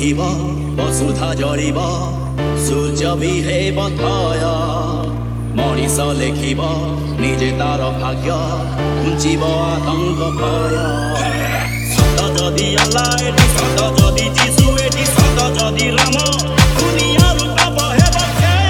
सुखिब वसुधा जरिब सूर्य भी हेब थय मनीष लेखिब निजे तार भाग्य घुंचिब आतंक भय सत जदि अल्लाह एटी सत जदि जीशु एटी सत जदि राम दुनिया रूप हेब क्षय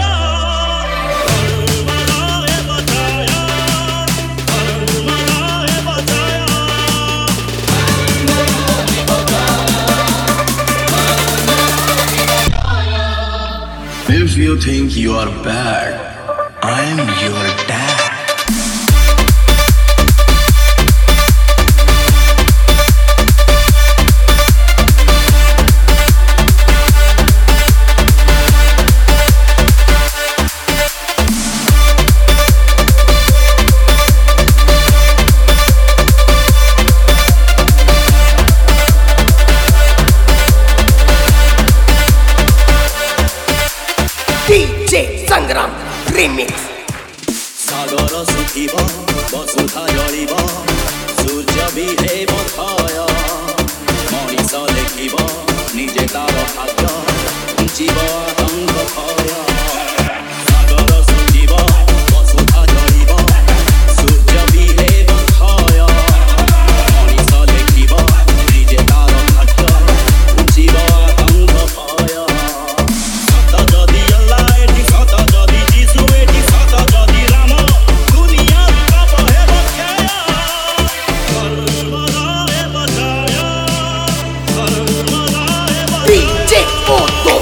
If you think you are bad, I'm your dad. DJ Sangram Remix सागर सुखिब वसुधा जरिब सूर्य भी हेब थय मनीष लेखिब निजे तार भाग्य घुंचिब आतंक भय सागर सुखिब वसुधा जरिब सूर्य भी हेब थय मनीष लेखिब निजे तार भाग्य घुंचिब आतंक भय सत जदि अल्लाह एटी सत जदि जीशु एटी सत जदि राम दुनिया रूप हेब क्षय कर्मदा हेब जय कर्मदा हेब DJ Photo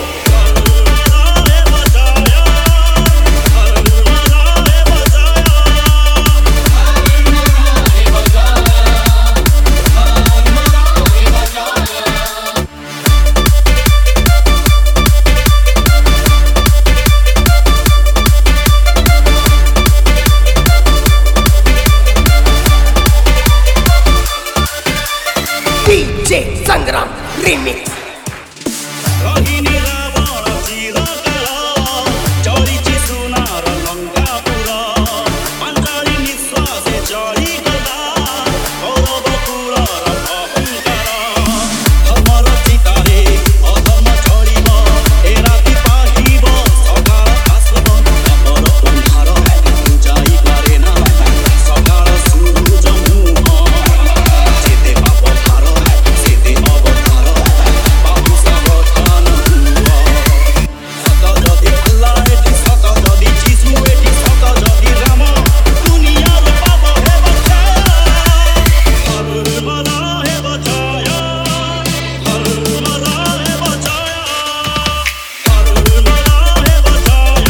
DJ Sangram Remix रहिनी Ravan चिरकाल चरिछि सुनार लङ्कापुर पाञ्चाली निश्वासे चढिगला कौरव कुलर अहङ्कार धर्मर चितारे अधर्म चढिब ए राति पाहिब सकाळ आसब अपर अन्धार बुझाइ पारेन सकाळ सूरज मुह जेते पाप भार सेते अवतार बाबु सावधान हुआ सत जदि अल्लाह एटी सत जदि जीशु एटी सत जदि राम दुनिया रूप हेब क्षय कर्मदा हेब जय कर्मदा हेब जय कर्मदा हेब जय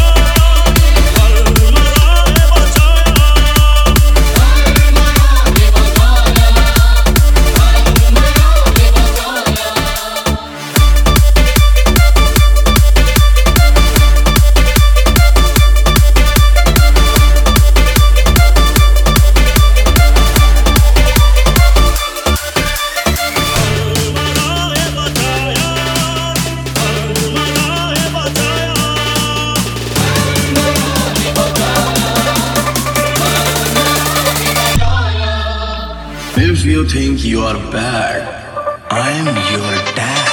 If you think you are bad, I'm your dad.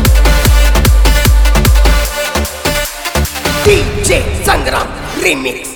DJ Sangram Remix